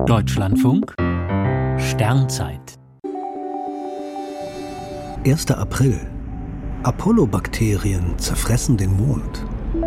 Deutschlandfunk Sternzeit 1. April. Apollo-Bakterien zerfressen den Mond.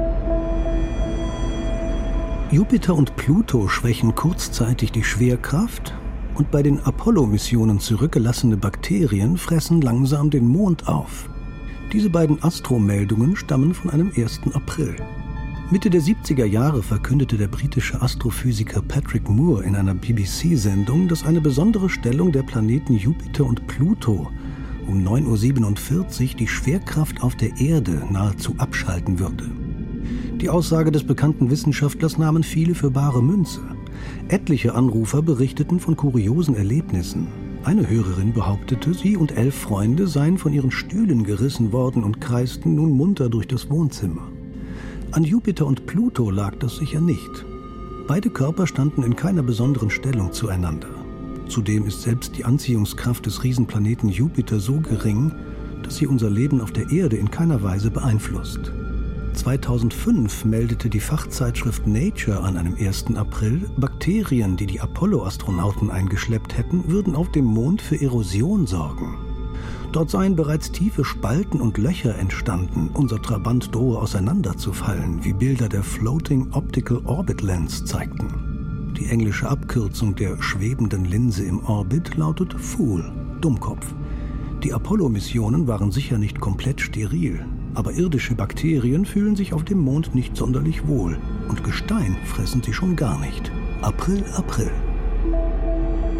Jupiter und Pluto schwächen kurzzeitig die Schwerkraft und bei den Apollo-Missionen zurückgelassene Bakterien fressen langsam den Mond auf. Diese beiden Astromeldungen stammen von einem 1. April. Mitte der 70er Jahre verkündete der britische Astrophysiker Patrick Moore in einer BBC-Sendung, dass eine besondere Stellung der Planeten Jupiter und Pluto um 9:47 Uhr die Schwerkraft auf der Erde nahezu abschalten würde. Die Aussage des bekannten Wissenschaftlers nahmen viele für bare Münze. Etliche Anrufer berichteten von kuriosen Erlebnissen. Eine Hörerin behauptete, sie und 11 Freunde seien von ihren Stühlen gerissen worden und kreisten nun munter durch das Wohnzimmer. An Jupiter und Pluto lag das sicher nicht. Beide Körper standen in keiner besonderen Stellung zueinander. Zudem ist selbst die Anziehungskraft des Riesenplaneten Jupiter so gering, dass sie unser Leben auf der Erde in keiner Weise beeinflusst. 2005 meldete die Fachzeitschrift Nature an einem 1. April, Bakterien, die die Apollo-Astronauten eingeschleppt hätten, würden auf dem Mond für Erosion sorgen. Dort seien bereits tiefe Spalten und Löcher entstanden, unser Trabant drohe auseinanderzufallen, wie Bilder der Floating Optical Orbit Lens zeigten. Die englische Abkürzung der schwebenden Linse im Orbit lautet Fool, Dummkopf. Die Apollo-Missionen waren sicher nicht komplett steril, aber irdische Bakterien fühlen sich auf dem Mond nicht sonderlich wohl und Gestein fressen sie schon gar nicht. April, April.